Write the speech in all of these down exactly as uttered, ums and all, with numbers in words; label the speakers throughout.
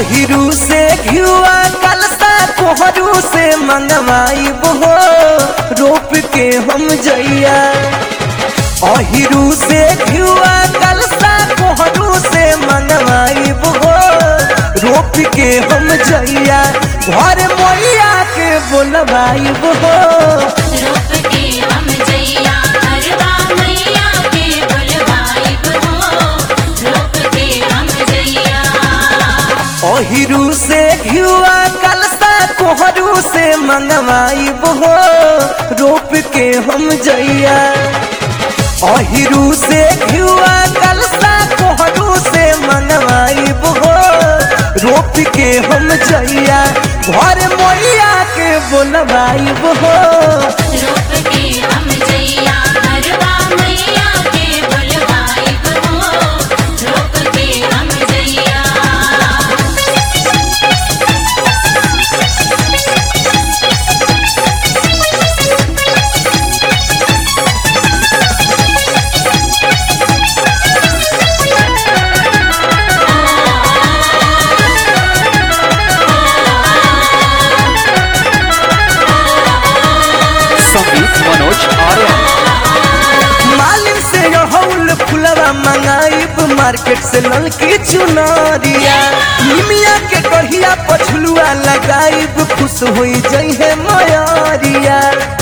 Speaker 1: अहिरू से घियुआ कलसा कोहरू से मंगवाई हो रोप के हम जइया। अहिरू से घियुआ कलसा कोहरू से मंगवाई हो रोप के हम जइया। घर मैया के बोलवाई हो
Speaker 2: रोप के हम जइया। अरबा मैया के बोलवाई हो रोप के हम जइया।
Speaker 1: अहिरू से घियुआ कलसा कोहरू से मंगवाई हो रोप के हम जइया। अहिरू से घियुआ कलसा कोहरू से मंगवाई हो रोप के हम जइया। घर मैया के बोलवाई हो
Speaker 2: रोप के हम जइया। अरबा मैया के बोलवाई हो रोप के हम जइया।
Speaker 3: संगीत मनोज आर्य।
Speaker 1: मालिन से रहौल फुलवा मंगाइब मार्केट से ललकी चुनरिया। निमिया के कहिया पछलुआ लगाइब खुश होई जइहे मयरिया।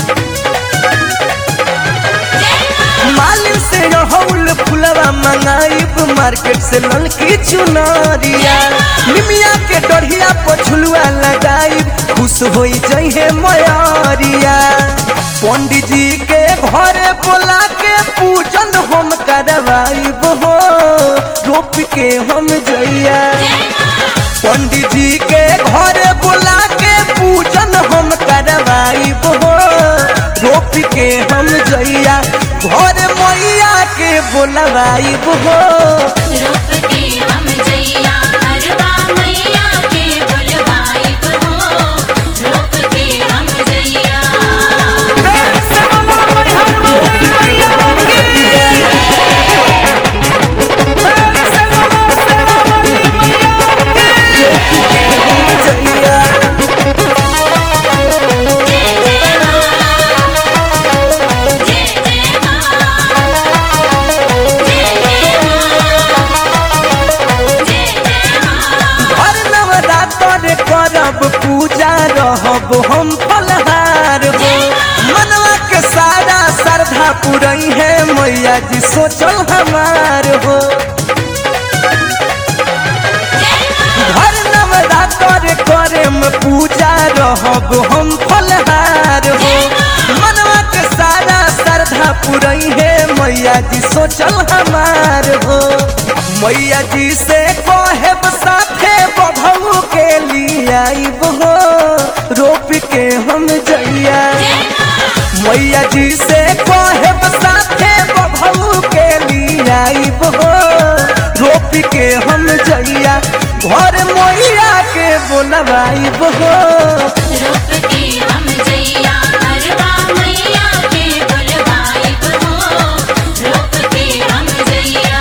Speaker 1: मालिन से रहौल फुलवा मंगाइब मार्केट से ललकी चुनरिया। निमिया के डढ़िया पछलुआ लगाइब खुश होई जइहे मयरिया। पंडित जी के घरे बोला के पूजन हम करवाइब हो रोप के हम जइया। पंडित जी के घरे बोला के पूजन हम करवाइब हो रोप के हम जइया। घर मैया के बोलवाइब हो
Speaker 2: रोप के हम जइया। अरबा मैया के बोलवाई हो रोप के हम जइया।
Speaker 1: करब पूजा रहब हम फलहार हो। मनवा के सारा श्रद्धा पुरई है मैया जी सोचल हमार हो। हर नवरात्र करे में पूजा रहब हम फलहार हो। मनवा के सारा श्रद्धा पुरई है मैया जी सोचल हमार हो। मैया जी से कहब साथे बभू के लिए आइब हो रोप के हम जइया। मैया जी से कहब साथे बभू के लिए आइब हो रोप के हम जइया। घर मैया के बोलवाइब हो
Speaker 2: रोप के हम जइया। अरबा मैया के बोलवाई हो रोप के हम जइया।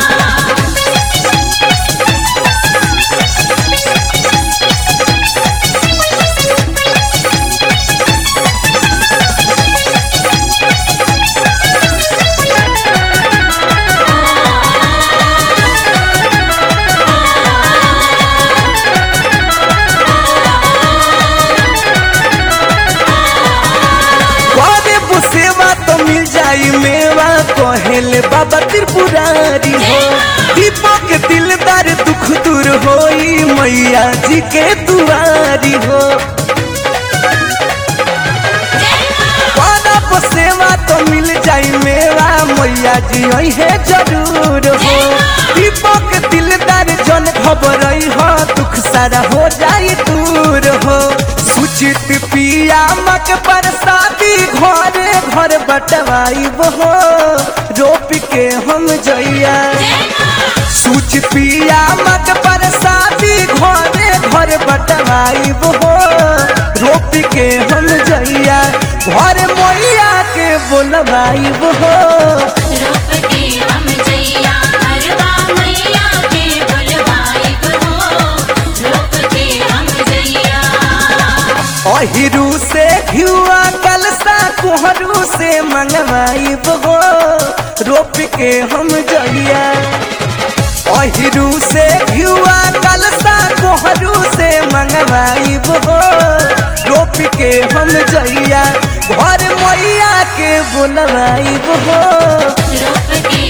Speaker 1: सेवा तो मिल जाई मेवा कहेले बाबा त्रिपुरारी हो। दीपक दिलदार दुख दूर होई मैया जी के दुआरी हो। बाबा सेवा तो मिल जाई मेवा मैया जी है जरूर हो। दीपक दिलदार जन खबर हो दुख सारा हो जाई दूर हो। सुचित पिया मक परसादी घरे घर बटवाइब हो रोप के हम जइया। सूच पिया मक परसादी घरे घर बटवाइब हो रोप के हम जइया। घर मैया के बोलवाइब हो
Speaker 2: रोप के हम जइया। अरबा मैया के बोलवाई हो
Speaker 1: अहिरू से घियुआ कलसा कोहरू से मंगवाइब हो रोप के हम जइया अहिरू से घियुआ कलसा कोहरू से मंगवाइब हो रोप के हम जइया घर मैया के बुलवाइब हो
Speaker 2: रोप के